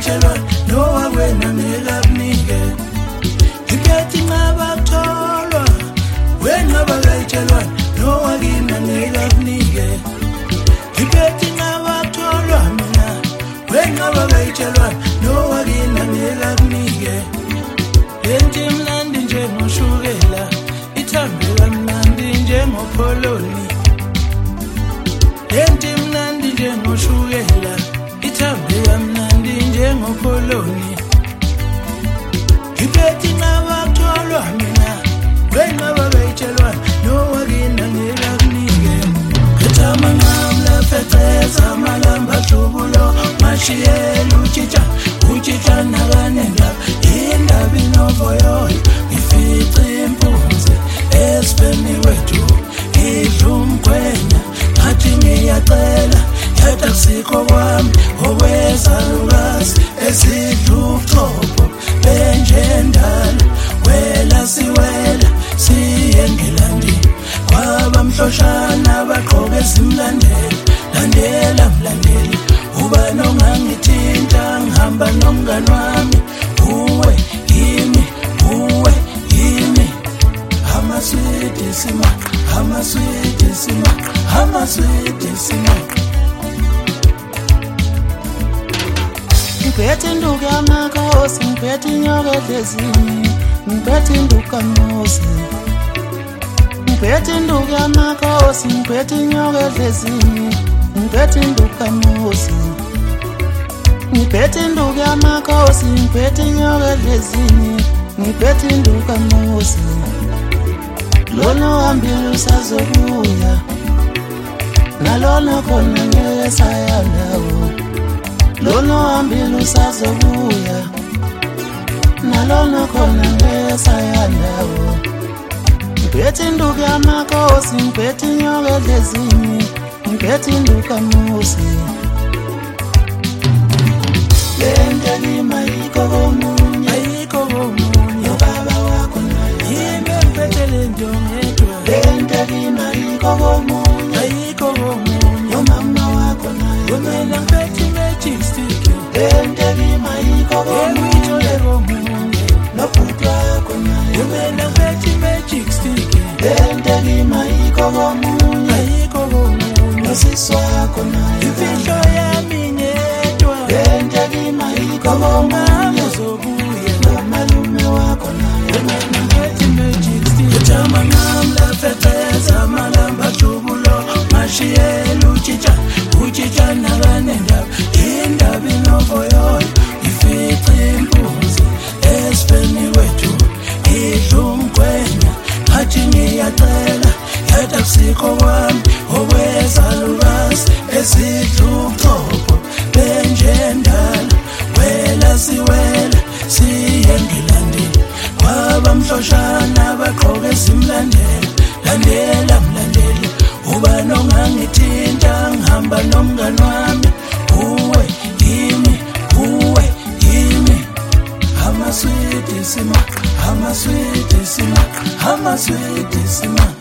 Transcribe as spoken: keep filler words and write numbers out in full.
bagayitshelwa nowakwena ngelakunike Ngiphethe inqaba kutholwa wena bagayitshelwa nowakina ngelakunike Ngiphethe inqaba kutholwa mina wena bagayitshelwa nowakina ngelakunike Lenti mnandi njengoshukela ithambe kamnandi njengopholoni Lenti mnandi njengoshukela ithambe kamnandi njengopholoni Ngiphethe inqaba kutholwa mina wena bagayitshelwa nowakina ngelakunike Phethe amanqamla feceza amalamba hlubulo mashiyela utshitsha utshitsha nakanenda indaba inovoyoyo ngifica impunzi esifeni wethu idla umkhwenya ngathi ngiyacela yedwa kusikho kwami okwezalukazi esidla ubuchopho benjendala wela siwela siye ngelandini kwabamhloshana baqoke simlandela landela mlandeli uba nongangithinta ngihamba nomngani wami uwe yimi uwe yimi amaswidi sima amaswidi sima amaswidi sima Ngiphethe induku yamakhosi ngiphethe inyoka edlezini ngiphethe induku kaMose Ngiphethe induku yamakhosi ngiphethe inyoka edlezini ngiphethe induku kaMose Ngiphethe induku yamakhosi ngiphethe inyoka edlezini ngiphethe induku kaMose Lona uhambile usazobuya nalona khona ngeke sayandawo Lona uhambile usazobuya nalona khona ngeke sayandawo Ngiphethe induku yamakhosi ngiphethe inyoka edlezini ngiphethe induku kaMose Lente lima yikho komunye ayikho komunye ubaba wakho naye yimi ngiphethe lento ngedwa Lente lima yikho komunye ayikho komunye umama wakho naye mina ngiphethe magic stick Lente lima yikho komunye komunye nobhuti wakho naye mina ngiphethe magic stick Lente lima yikho komunye ayikho komunye nosisi wakho naye imfihlo yami ngedwa Lente lima yikho komunye uzobuya nomalume wakho naye mina ngiphethe magic stick Amanqamla feceza amalamba hlubulo mashiyela utshitsha utshitsha nakanendaba indaba inovoyoyo ngifica impunzi esifeni wethu idla umkhwenya ngathi ngiyacela yedwa kusikho kwami okwezalukazi esidla ubuchopho benjendala wela siwela siye ngelandini kwabamhloshana baqoke simlandela landela mlandeli uba nongangithinta ngihamba nomngani wami uwe yimi uwe yimi amaswidi sima amaswidi sima amaswidi sima